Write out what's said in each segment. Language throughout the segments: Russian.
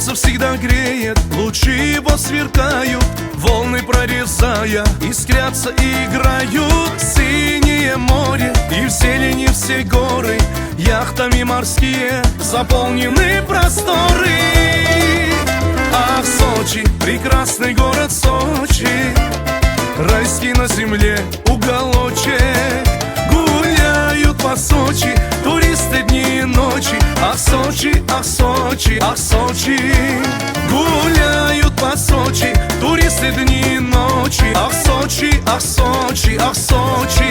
Солнце всегда греет, лучи его сверкают, волны прорезая, искрятся и играют. Синее море и в зелени все горы, яхтами морские заполнены просторы. Ах, Сочи, прекрасный город Сочи, райский на земле уголочек. Гуляют по Сочи туристы дни и ночи. Ах, Сочи, ах, Сочи, ах, Сочи. Гуляют по Сочи туристы дни и ночи. Ах, Сочи, ах, Сочи, ах, Сочи.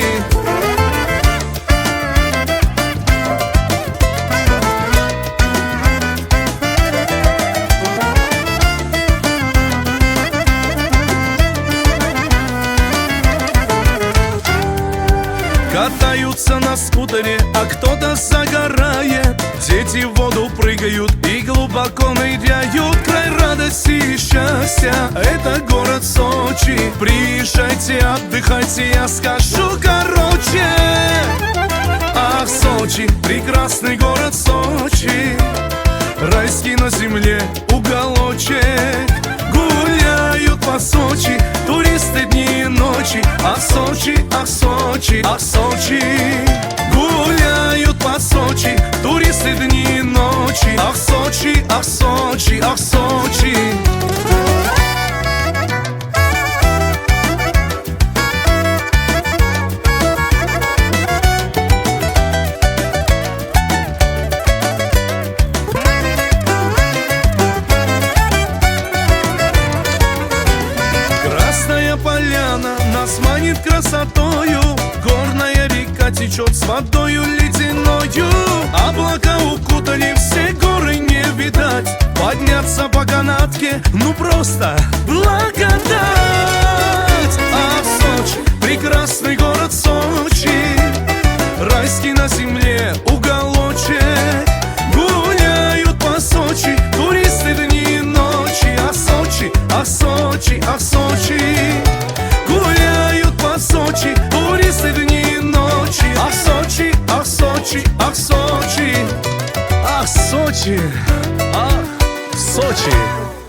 Катаются на скутере, а кто-то загорает. Дети в воду прыгают и глубоко ныряют. Край радости и счастья — это город Сочи. Приезжайте, отдыхайте, я скажу короче. Ах, Сочи, прекрасный город Сочи, райский на земле уголочек. Гуляют по Сочи туристы дни и ночи. Ах, Сочи, ах, Сочи, ах, Сочи. Гуляют по Сочи туристы дни и ночи. Ах, Сочи, ах, Сочи, ах, Сочи. Поляна нас манит красотою, горная река течет с водою ледяною. Облака укутали, все горы не видать, подняться по канатке, ну просто благодать. А Сочи, прекрасный город Сочи, райский на земле уголочек. Гуляют по Сочи туристы дни и ночи. А Сочи, а Сочи, а Сочи. Гуляют по Сочи туристы дни и ночи. Ах, Сочи, ах, Сочи, ах, Сочи. Ах, Сочи, ах, Сочи.